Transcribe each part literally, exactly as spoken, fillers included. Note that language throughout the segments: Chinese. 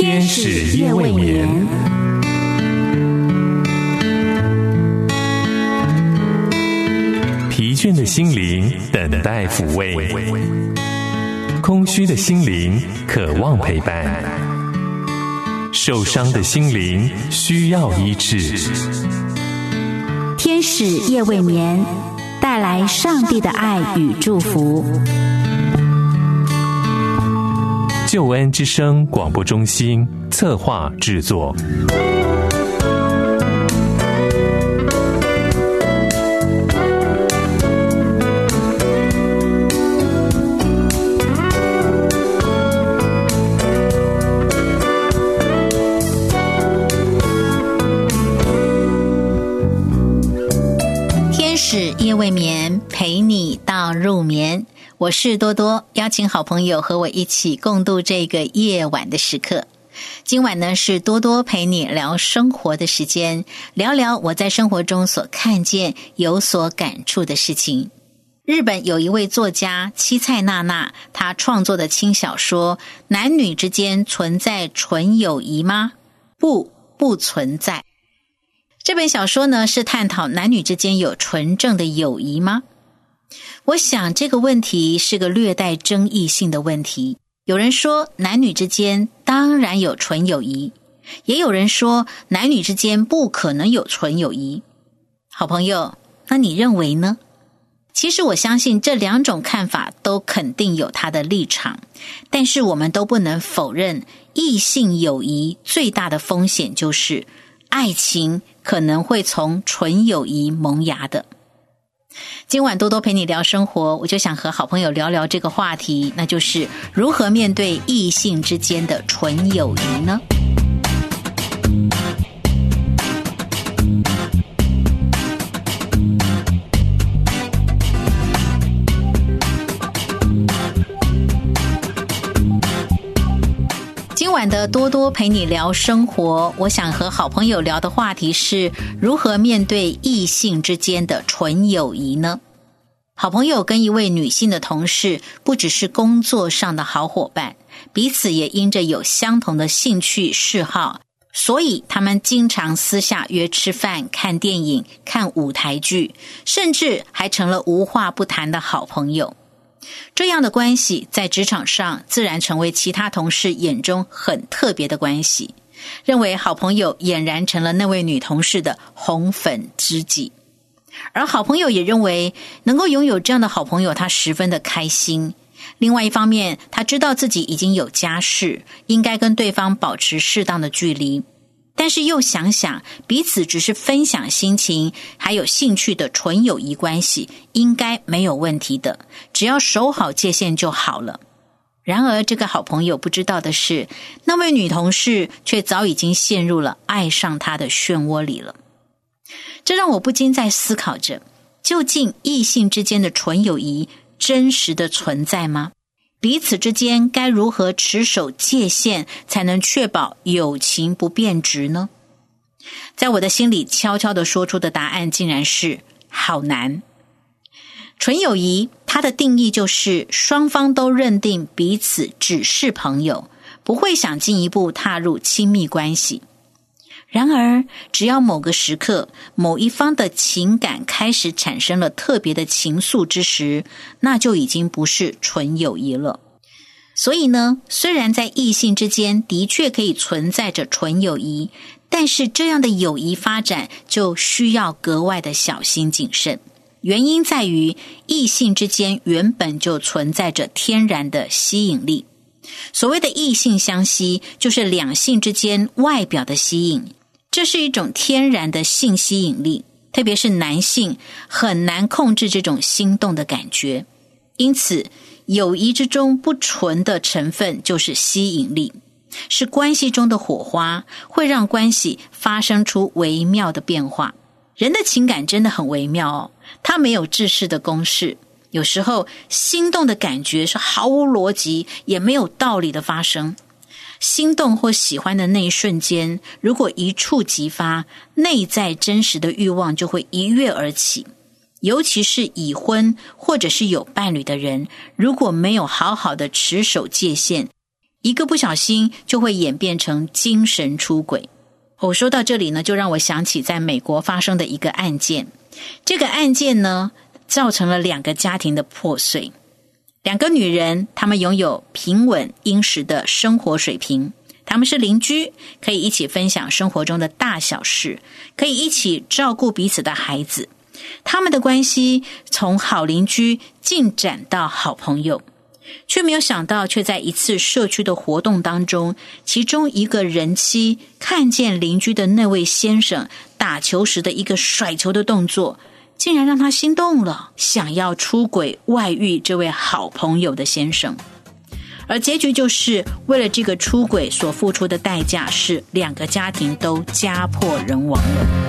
天使夜未眠。疲倦的心灵等待抚慰，空虚的心灵渴望陪伴，受伤的心灵需要医治。 天使夜未眠，带来上帝的爱与祝福。 救恩之声广播中心策划制作。 天使夜未眠，陪你到入眠。我是多多，邀请好朋友和我一起共度这个夜晚的时刻。今晚呢，是多多陪你聊生活的时间，聊聊我在生活中所看见、有所感触的事情。日本有一位作家七菜娜娜，她创作的轻小说《男女之间存在纯友谊吗？不，不存在。这本小说呢，是探讨男女之间有纯正的友谊吗？我想这个问题是个略带争议性的问题。有人说男女之间当然有纯友谊，也有人说男女之间不可能有纯友谊。好朋友，那你认为呢？其实我相信这两种看法都肯定有它的立场，但是我们都不能否认，异性友谊最大的风险就是爱情可能会从纯友谊萌芽的。今晚多多陪你聊生活，我就想和好朋友聊聊这个话题，那就是如何面对异性之间的纯友谊呢？今晚的多多陪你聊生活，我想和好朋友聊的话题是如何面对异性之间的纯友谊呢？好朋友跟一位女性的同事不只是工作上的好伙伴，彼此也因着有相同的兴趣嗜好，所以他们经常私下约吃饭、看电影、看舞台剧，甚至还成了无话不谈的好朋友。这样的关系在职场上自然成为其他同事眼中很特别的关系，认为好朋友俨然成了那位女同事的红粉知己。而好朋友也认为能够拥有这样的好朋友，他十分的开心。另外一方面，他知道自己已经有家室，应该跟对方保持适当的距离，但是又想想彼此只是分享心情还有兴趣的纯友谊关系，应该没有问题的，只要守好界限就好了。然而这个好朋友不知道的是，那位女同事却早已经陷入了爱上他的漩涡里了。这让我不禁在思考着，究竟异性之间的纯友谊真实的存在吗？彼此之间该如何持守界限，才能确保友情不变质呢？在我的心里悄悄地说出的答案竟然是好难。纯友谊它的定义就是双方都认定彼此只是朋友，不会想进一步踏入亲密关系。然而只要某个时刻某一方的情感开始产生了特别的情愫之时，那就已经不是纯友谊了。所以呢，虽然在异性之间的确可以存在着纯友谊，但是这样的友谊发展就需要格外的小心谨慎。原因在于异性之间原本就存在着天然的吸引力。所谓的异性相吸，就是两性之间外表的吸引，这是一种天然的性吸引力，特别是男性很难控制这种心动的感觉。因此友谊之中不纯的成分就是吸引力，是关系中的火花，会让关系发生出微妙的变化。人的情感真的很微妙哦，它没有制式的公式，有时候心动的感觉是毫无逻辑也没有道理的发生。心动或喜欢的那一瞬间，如果一触即发，内在真实的欲望就会一跃而起。尤其是已婚或者是有伴侣的人，如果没有好好的持守界限， 一个不小心就会演变成精神出轨。我说到这里呢，就让我想起在美国发生的一个案件。这个案件呢，造成了两个家庭的破碎。两个女人，她们拥有平稳殷实的生活水平，她们是邻居，可以一起分享生活中的大小事，可以一起照顾彼此的孩子。他们的关系从好邻居进展到好朋友，却没有想到，却在一次社区的活动当中，其中一个人妻看见邻居的那位先生打球时的一个甩球的动作，竟然让他心动了，想要出轨外遇这位好朋友的先生。而结局就是为了这个出轨所付出的代价是两个家庭都家破人亡了。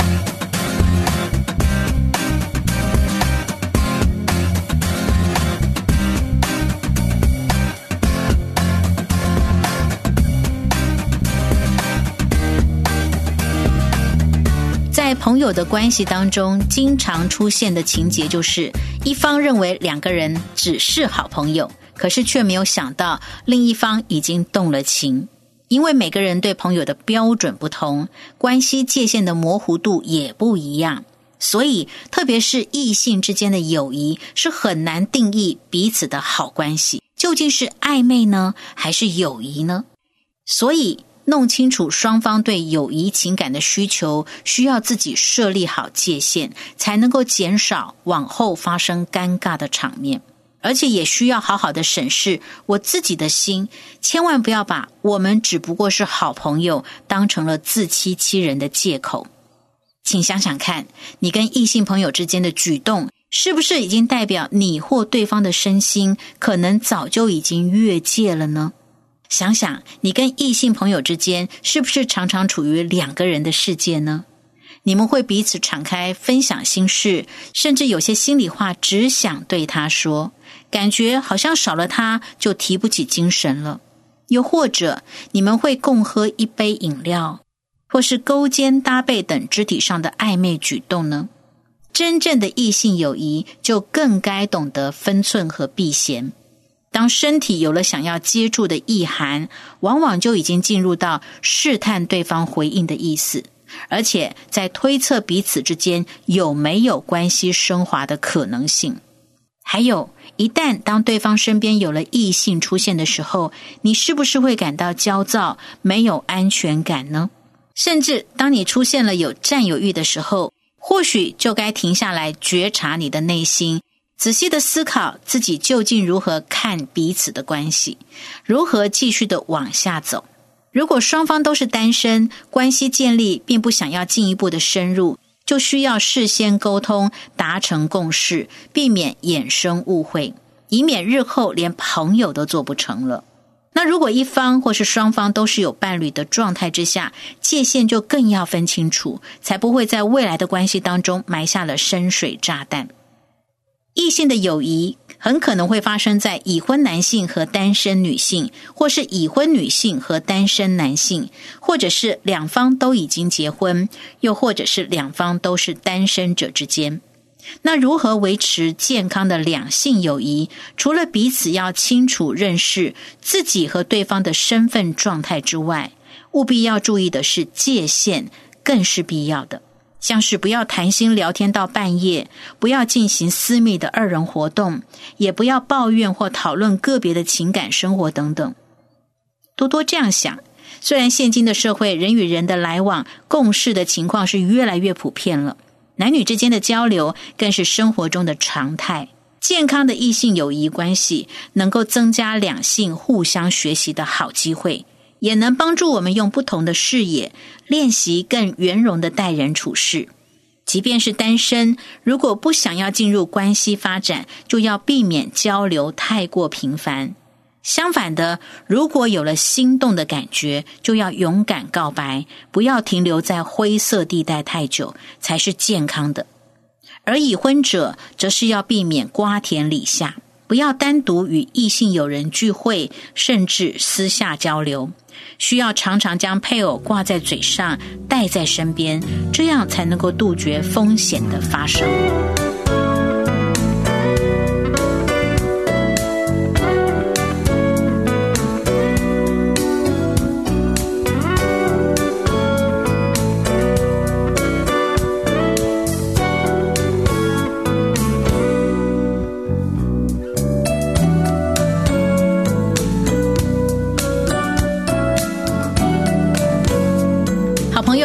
在朋友的关系当中，经常出现的情节就是一方认为两个人只是好朋友，可是却没有想到另一方已经动了情。因为每个人对朋友的标准不同，关系界限的模糊度也不一样，所以特别是异性之间的友谊是很难定义彼此的好关系，究竟是暧昧呢，还是友谊呢？所以弄清楚双方对友谊情感的需求，需要自己设立好界限，才能够减少往后发生尴尬的场面。而且也需要好好的审视我自己的心，千万不要把我们只不过是好朋友当成了自欺欺人的借口。请想想看，你跟异性朋友之间的举动，是不是已经代表你或对方的身心可能早就已经越界了呢？想想你跟异性朋友之间是不是常常处于两个人的世界呢？你们会彼此敞开分享心事，甚至有些心里话只想对他说，感觉好像少了他就提不起精神了。又或者你们会共喝一杯饮料，或是勾肩搭背等肢体上的暧昧举动呢？真正的异性友谊就更该懂得分寸和避嫌。当身体有了想要接触的意涵，往往就已经进入到试探对方回应的意思，而且在推测彼此之间有没有关系升华的可能性。还有，一旦当对方身边有了异性出现的时候，你是不是会感到焦躁，没有安全感呢？甚至当你出现了有占有欲的时候，或许就该停下来觉察你的内心，仔细的思考自己究竟如何看彼此的关系，如何继续的往下走。如果双方都是单身，关系建立并不想要进一步的深入，就需要事先沟通，达成共识，避免衍生误会，以免日后连朋友都做不成了。那如果一方或是双方都是有伴侣的状态之下，界限就更要分清楚，才不会在未来的关系当中埋下了深水炸弹。异性的友谊很可能会发生在已婚男性和单身女性，或是已婚女性和单身男性，或者是两方都已经结婚，又或者是两方都是单身者之间。那如何维持健康的两性友谊，除了彼此要清楚认识自己和对方的身份状态之外，务必要注意的是界限，更是必要的。像是不要谈心聊天到半夜，不要进行私密的二人活动，也不要抱怨或讨论个别的情感生活等等。多多这样想，虽然现今的社会人与人的来往共事的情况是越来越普遍了，男女之间的交流更是生活中的常态。健康的异性友谊关系能够增加两性互相学习的好机会，也能帮助我们用不同的视野练习更圆融的待人处事。即便是单身，如果不想要进入关系发展，就要避免交流太过频繁。相反的，如果有了心动的感觉，就要勇敢告白，不要停留在灰色地带太久，才是健康的。而已婚者则是要避免瓜田李下，不要单独与异性友人聚会，甚至私下交流，需要常常将配偶挂在嘴上，带在身边，这样才能够杜绝风险的发生。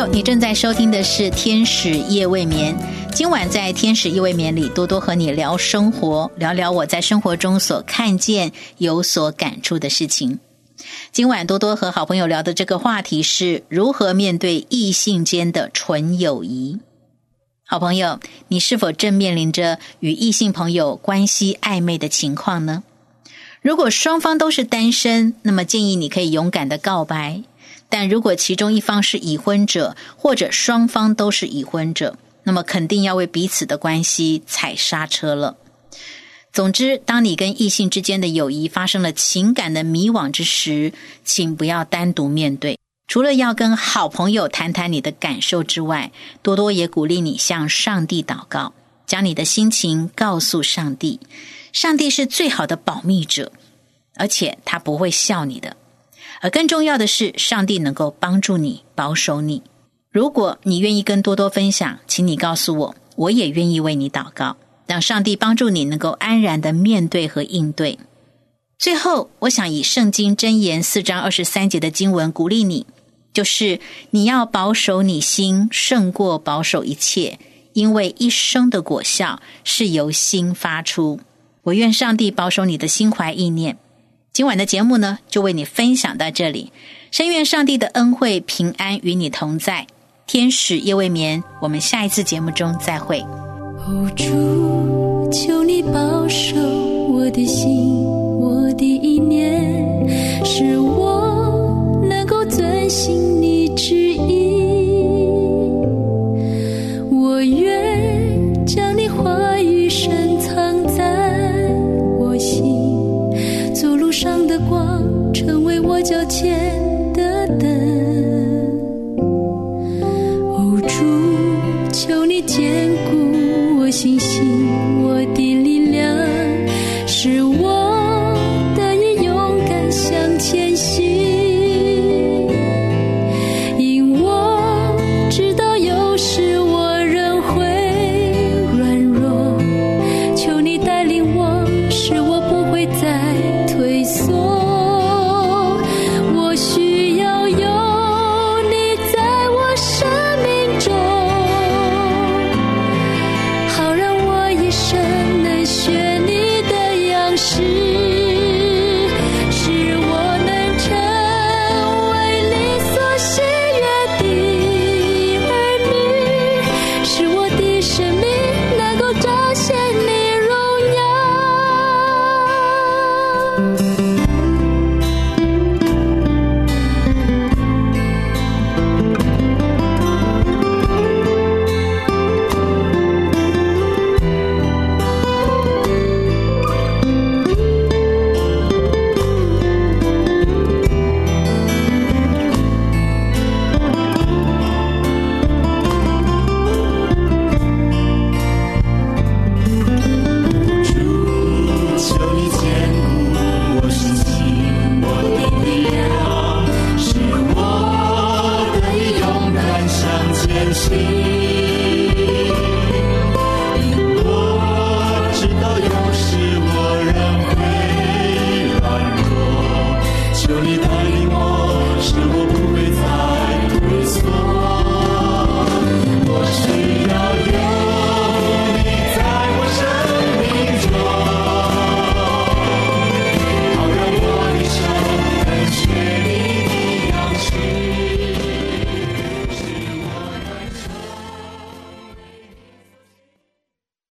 友，你正在收听的是天使夜未眠。今晚在天使夜未眠里，多多和你聊生活，聊聊我在生活中所看见有所感触的事情。今晚多多和好朋友聊的这个话题是如何面对异性间的纯友谊。好朋友，你是否正面临着与异性朋友关系暧昧的情况呢？如果双方都是单身，那么建议你可以勇敢的告白。但如果其中一方是已婚者，或者双方都是已婚者，那么肯定要为彼此的关系踩刹车了。总之，当你跟异性之间的友谊发生了情感的迷惘之时，请不要单独面对。除了要跟好朋友谈谈你的感受之外，多多也鼓励你向上帝祷告，将你的心情告诉上帝。上帝是最好的保密者，而且他不会笑你的。而更重要的是，上帝能够帮助你，保守你。如果你愿意跟多多分享，请你告诉我，我也愿意为你祷告，让上帝帮助你能够安然的面对和应对。最后，我想以圣经箴言四章二十三节的经文鼓励你，就是你要保守你心，胜过保守一切，因为一生的果效是由心发出。我愿上帝保守你的心怀意念。今晚的节目呢，就为你分享到这里。深愿上帝的恩惠平安与你同在。天使夜未眠，我们下一次节目中再会。 哦，主，求你保守我的心，我的意念，使我能够遵行